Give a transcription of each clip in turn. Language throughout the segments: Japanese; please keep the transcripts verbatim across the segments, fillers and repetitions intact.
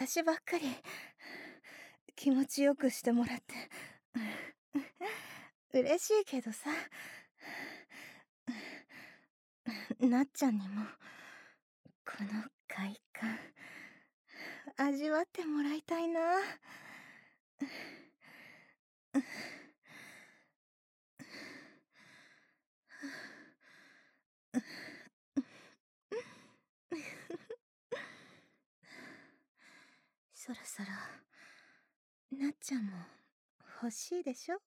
私ばっかり気持ちよくしてもらって嬉しいけどさ、なっちゃんにもこの快感味わってもらいたいな。そろそろなっちゃんも欲しいでしょ。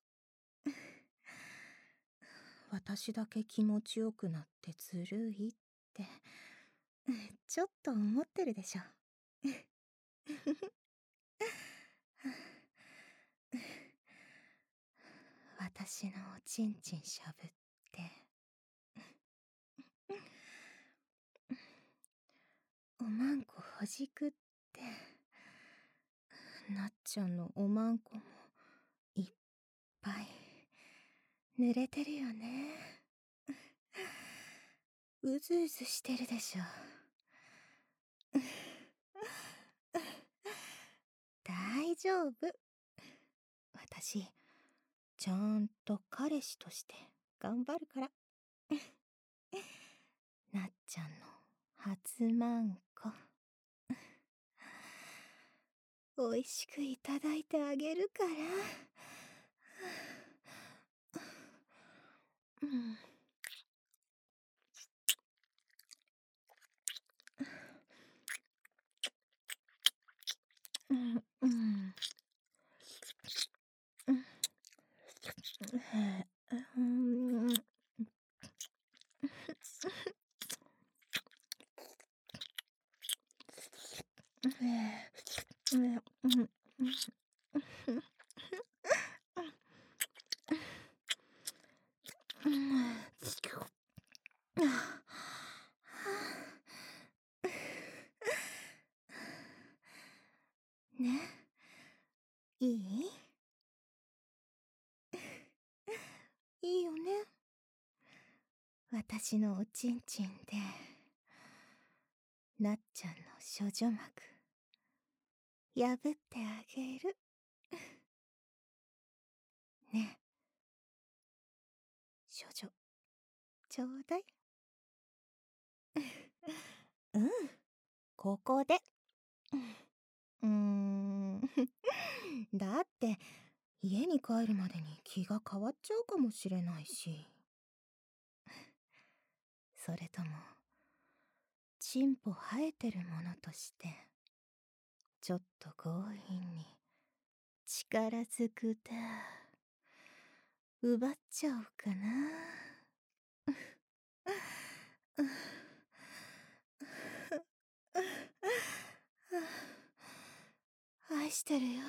私だけ気持ちよくなってずるいってちょっと思ってるでしょ。私のおちんちんしゃぶっておまんこほじくってなっちゃんのおまんこもいっぱい濡れてるよね。うずうずしてるでしょ。大丈夫。私ちゃんと彼氏として頑張るからなっちゃんの初まんこおいしくいただいてあげるから。うんうんうんうんね、いい？いいよね。私のおちんちんでなっちゃんの処女膜破ってあげる。ね、処女ちょうだい。うん、ここで。うーんだって家に帰るまでに気が変わっちゃうかもしれないし。それともチンポ生えてるものとしてちょっと強引に力ずくで奪っちゃおうかな。愛してるよ。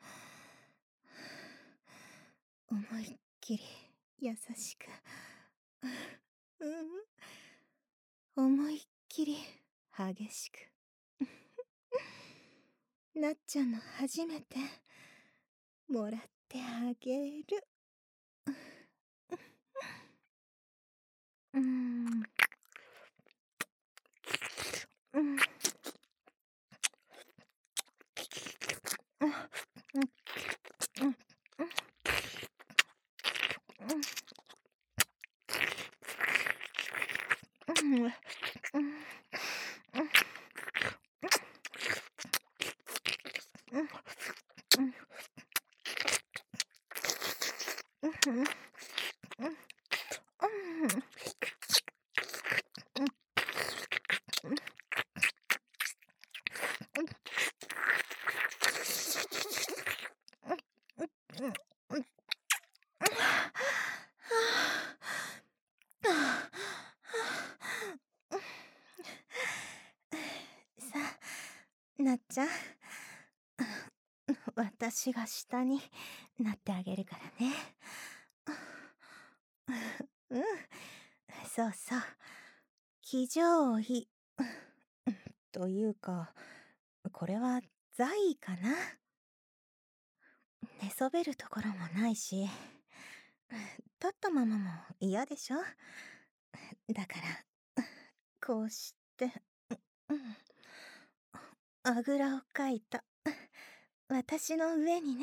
思いっきり優しく、うん、思いっきり激しくなっちゃんの初めてもらってあげる。うんうんさあなっちゃん、私が下になってあげるからね。うん、そうそう、騎乗位というかこれは座位かな。寝そべるところもないし立ったままも嫌でしょ。だからこうして、うんあぐらをかいた私の上にね。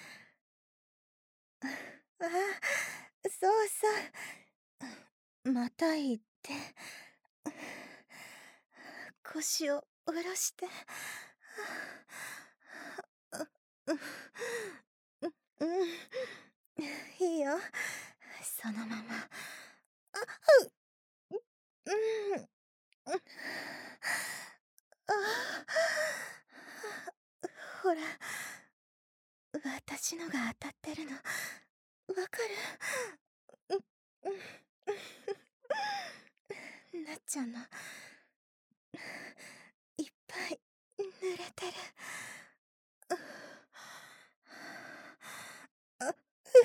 ああ、そうそう。またいて腰を下ろして。う、う、うん、いいよ。そのまま。あ、う、うん。あほら、私のが当たってるの、わかる？う、うん。なっちゃんの、いっぱい濡れてる。あ、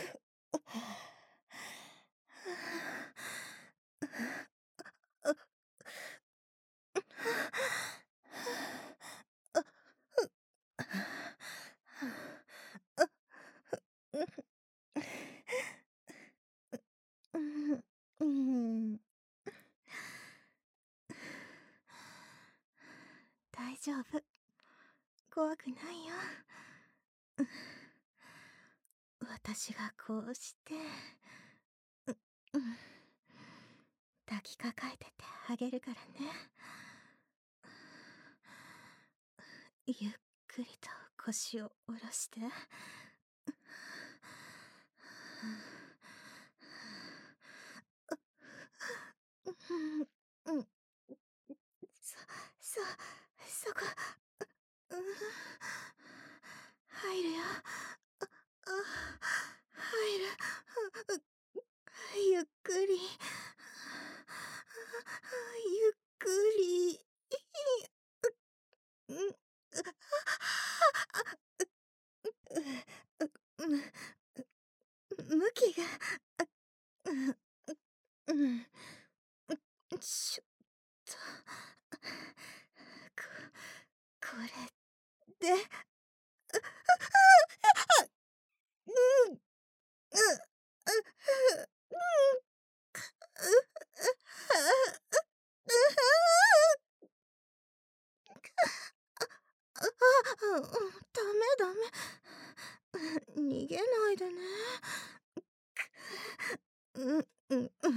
うん、うん。大丈夫。怖くないよ。私がこうして、う、うん。抱きかかえててあげるからね。ゆっくりと腰を下ろして。うん、うん。そ、そ、そこ、う、うん。入るよ。あ、あ、入る。う、ゆっくり。ゆっくり。う、うん。う、う、む、向きが、あ、うん、うん、うん、ちょっと、こ、これで、うん、う、う、う、あ、うん、ダメダメ。逃げないでね。うん、うん、うん。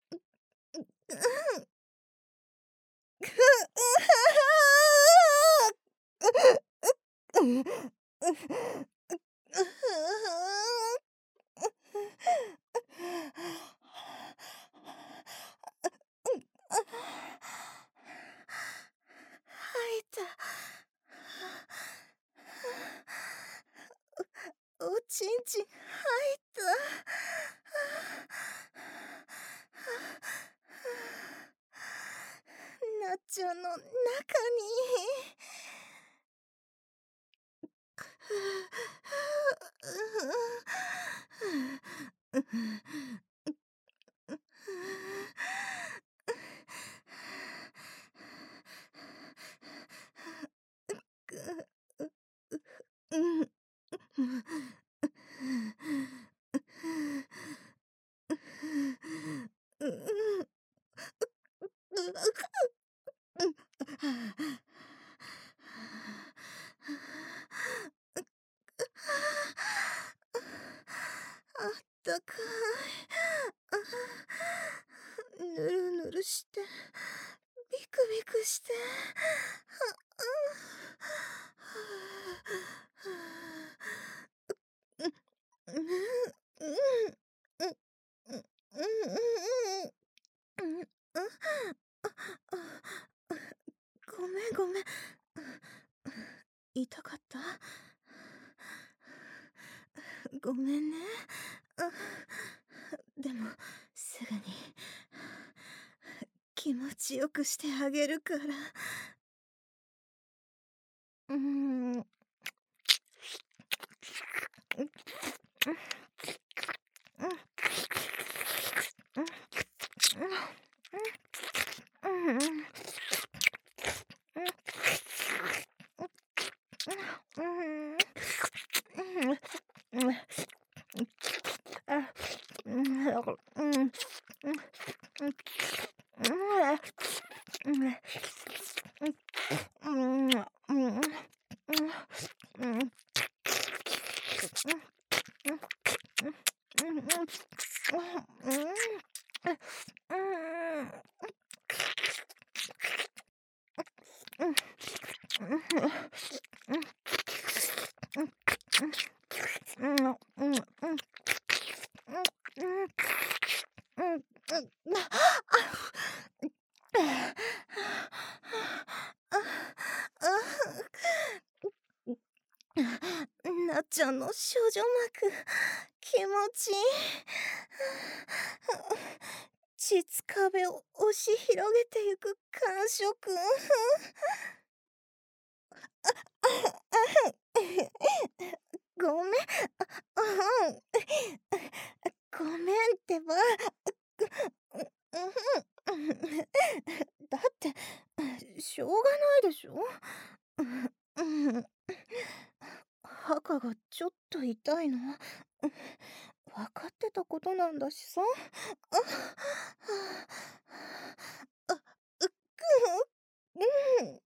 うん。吐いた。おちんちん吐いた。なっちゃんの中に。うん。あったかい。ぬるぬるして、ビクビクして。うん、うん、うん、うん、うん、うん、ごめんごめん。痛かった？ごめんね。でも、すぐに気持ちよくしてあげるから。うーん。 なっちゃんの少女膜、気持ちいい。膣壁を押し広げてゆく感触。ごめん。ごめんってば。だってしょうがないでしょ。墓がちょっと痛いの分かってたことなんだしさ。あ、うっくん。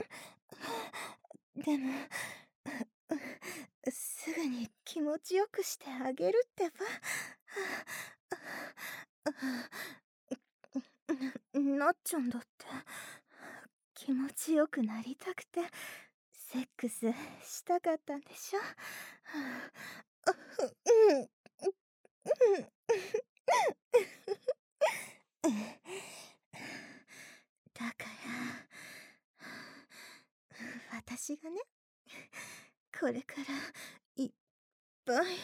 でもすぐに気持ちよくしてあげるってば。なっちゃんだって気持ちよくなりたくてセックスしたかったんでしょ。だから私がね、これからいっぱい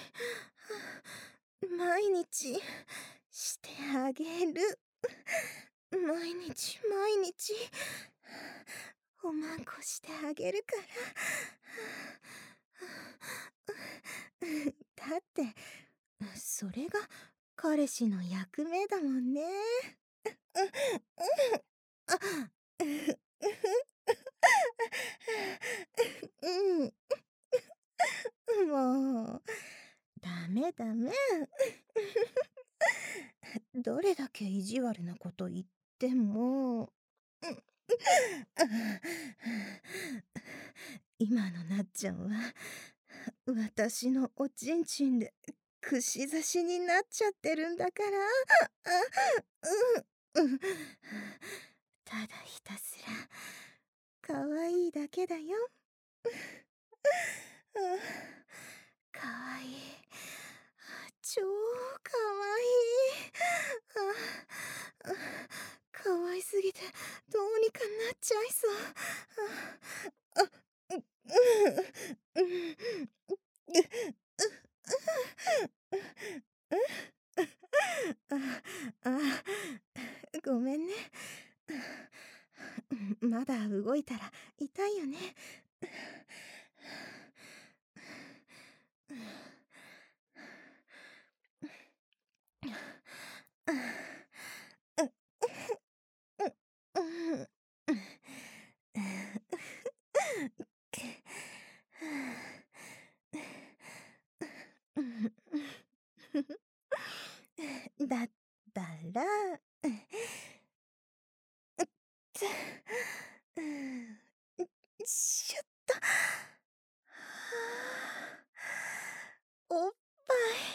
毎日してあげる。毎日毎日おまんこしてあげるから。だってそれが彼氏の役目だもんね。うん。もうダメダメ。どれだけ意地悪なこと言っても今のなっちゃんは私のおちんちんで串刺しになっちゃってるんだから。うん、ただひたすら可愛いだけだよ。かわいい、超かわいい。かわいすぎてどうにかなっちゃいそう。ごめんね。まだ動いたら痛いよね。だったらしゅっと。おっぱ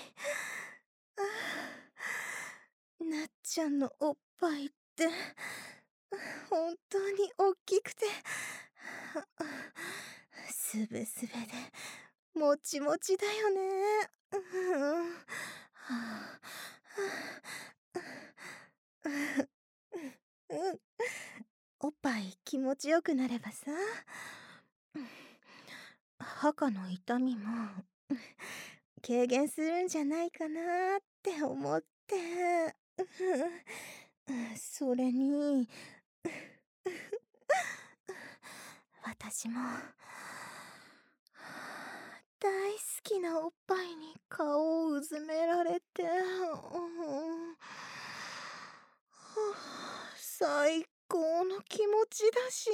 い。なっちゃんのおっぱいって本当に大きくてすべすべでもちもちだよね。おっぱい気持ちよくなればさ、墓の痛みも軽減するんじゃないかなって思って。それに私も大好きなおっぱいに顔をうずめられて、最高の気持ちだし、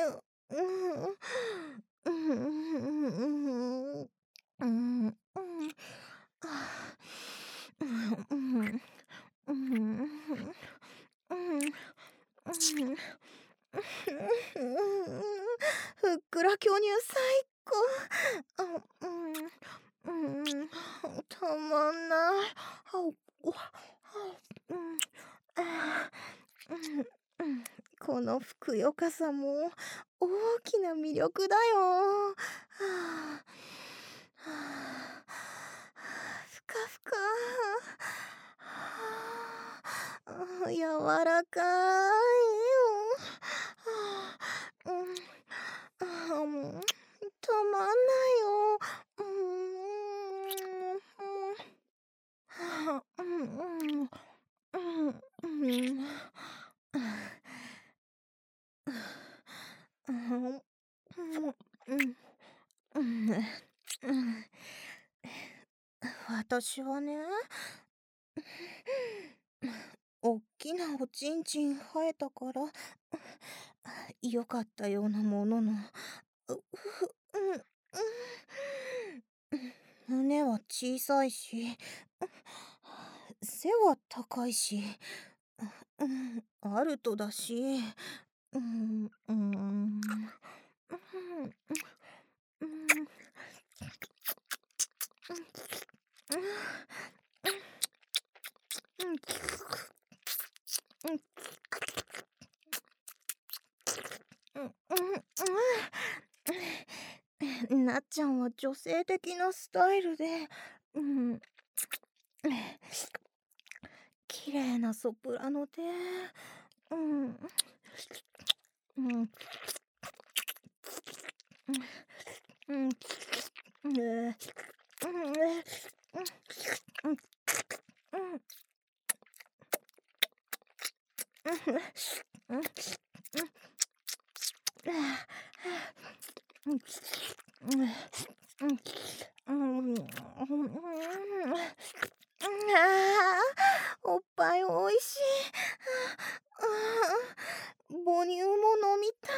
ふっくら巨乳最高。たまんない。 おはうん、あーうんうん、このふくよかさも大きな魅力だよ。はあ、はあ、ふかふか。はあ、あ、柔らかいよ。はあ、うん、ああ、もうたまんないよ。うん、うん、はあ、うんうん。うん、うん。うん、うん、うん、うん、うん。私はね、おっきなおちんちん生えたから、よかったようなものの、うふうん、うん、胸は小さいし、背は高いし、うん、アルトだし、うん、うん、うん、うん、なっちゃんは女性的なスタイルで、うん、綺麗なソプラノで、うん、うん、うん、うん、うん、おっぱいおいしい。母乳も飲みた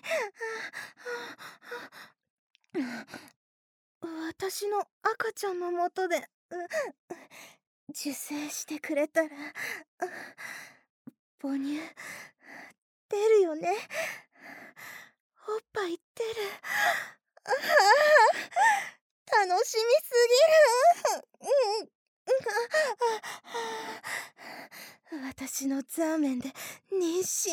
い。私の赤ちゃんのもとで、受精してくれたら、母乳出るよね。おっぱい出る。ああ、楽しみすぎる。うん。私のザーメンで妊娠。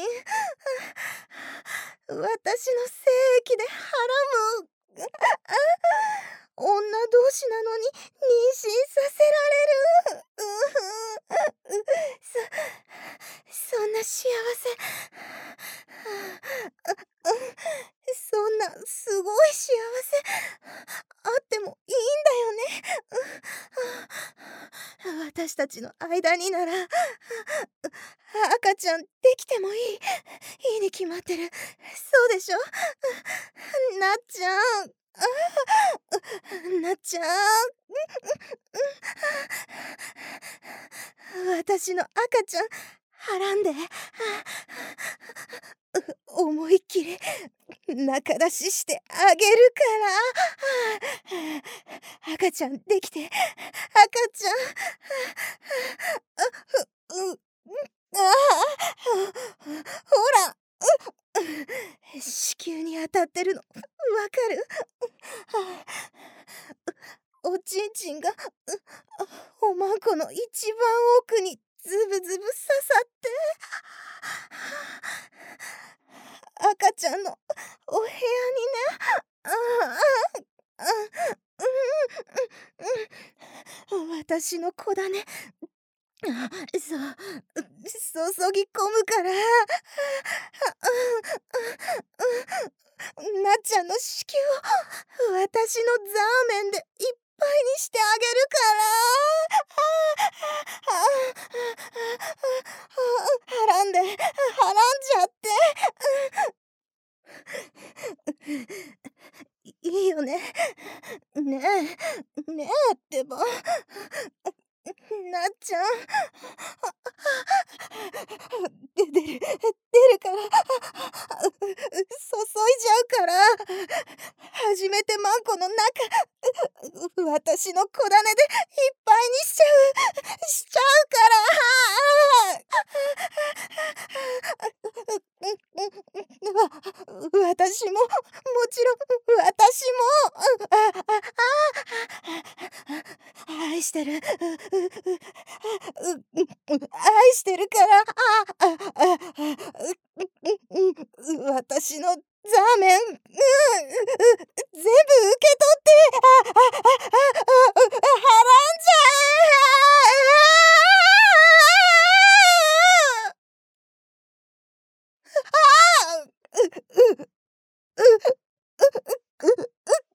私の精液ではらむ。女同士なのに妊娠させられる。うふそ、そんな幸せ。そんなすごい幸せあってもいいんだよね。私たちの間になら赤ちゃんできてもいい。いいに決まってる。そうでしょなっちゃん。なっちゃん。私の赤ちゃんはらんで。思いっきり仲出ししてあげるから。赤ちゃんできて、赤ちゃん。う、う、ああ、ほら、子宮に当たってるの、わかる？おちんちんが、おまんこの一番奥にズブズブ刺さって、赤ちゃんのお部屋にね、ああ、あ、うん、うん、私の子だね。あ、そう、注ぎ込むから。なっちゃんの子宮を私のザーメンでいっぱいにしてあげるから。はらんで、はらんじゃって。いいよね。ねえ、ねえってば。なっちゃん。で出る、出るから。注いじゃうから。初めてマンコの中、私の子種でいっぱいにしちゃう、しちゃうから。私も、もちろん、私も、あ、あ、あ、愛してる。 してるから、ああ、あ、あ、う、う、う、う、私のザーメン、う、う、う、全部受け取って、あ、あ、あ、あ、あ、う、う、払んじゃえ！ああ！う、う、う、う、う、う、う、う、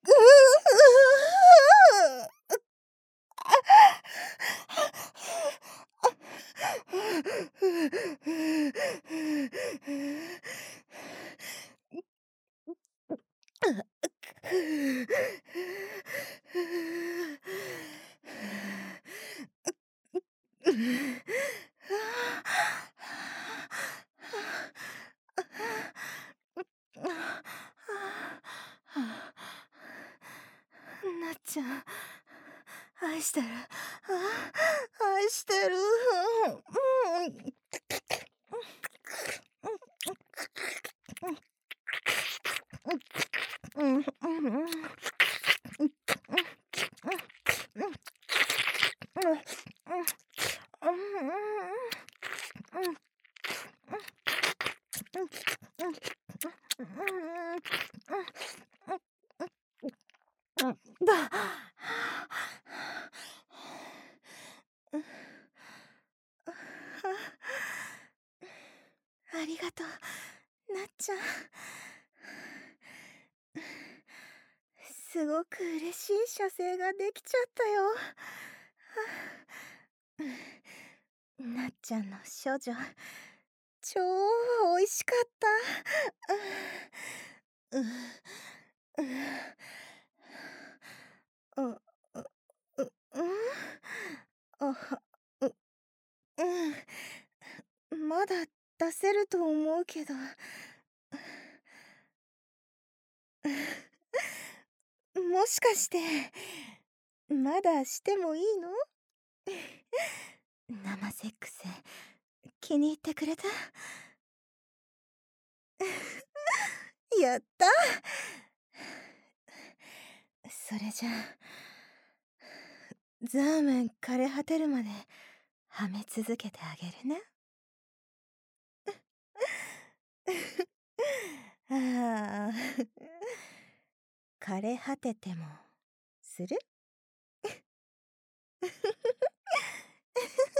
なっちゃん、愛してる。あ、愛してる。うん。うん、うん、うん。だ。ありがとう、なっちゃん。すごく嬉しい射精ができちゃったよ。なっちゃんの処女、超美味しかった。う、う、う、う、う、う、あは、う、うん。まだ出せると思うけど。もしかして、まだしてもいいの？生セックス、気に入ってくれた？やった。それじゃあ、ザーメン枯れ果てるまではめ続けてあげるね。ああ、枯れ果ててもする？